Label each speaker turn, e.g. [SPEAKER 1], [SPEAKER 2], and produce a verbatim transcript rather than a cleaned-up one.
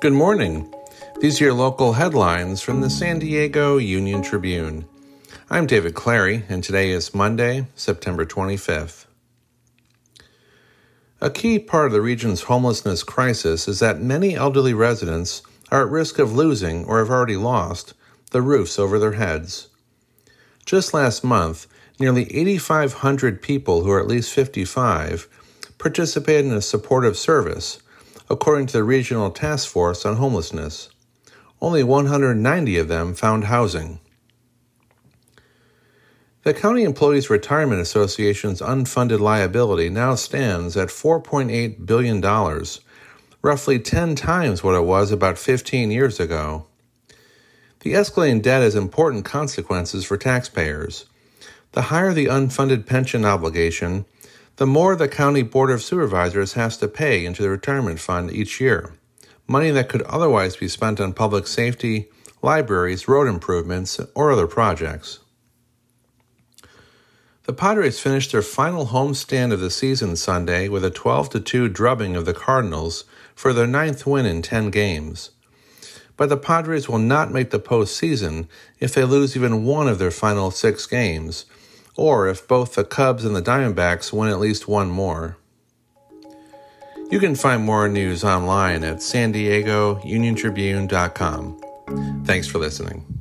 [SPEAKER 1] Good morning. These are your local headlines from the San Diego Union Tribune. I'm David Clary, and today is Monday, September twenty-fifth. A key part of the region's homelessness crisis is that many elderly residents are at risk of losing, or have already lost, the roofs over their heads. Just last month, nearly eight thousand five hundred people who are at least fifty-five participated in a supportive service, according to the Regional Task Force on Homelessness. Only one hundred ninety of them found housing. The County Employees Retirement Association's unfunded liability now stands at four point eight billion dollars, roughly ten times what it was about fifteen years ago. The escalating debt has important consequences for taxpayers. The higher the unfunded pension obligation, the more the County Board of Supervisors has to pay into the retirement fund each year, money that could otherwise be spent on public safety, libraries, road improvements, or other projects. The Padres finished their final homestand of the season Sunday with a twelve to two drubbing of the Cardinals for their ninth win in ten games. But the Padres will not make the postseason if they lose even one of their final six games, or if both the Cubs and the Diamondbacks win at least one more. You can find more news online at san diego union tribune dot com. Thanks for listening.